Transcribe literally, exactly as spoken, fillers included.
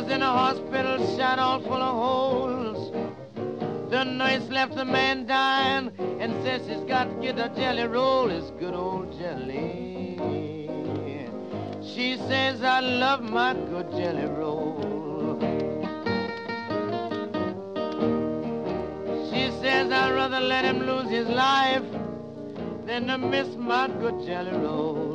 was in a hospital, shot all full of holes. The nurse left the man dying and says she's got to get a jelly roll. It's good old jelly. She says, I love my good jelly roll. She says, I'd rather let him lose his life than to miss my good jelly roll.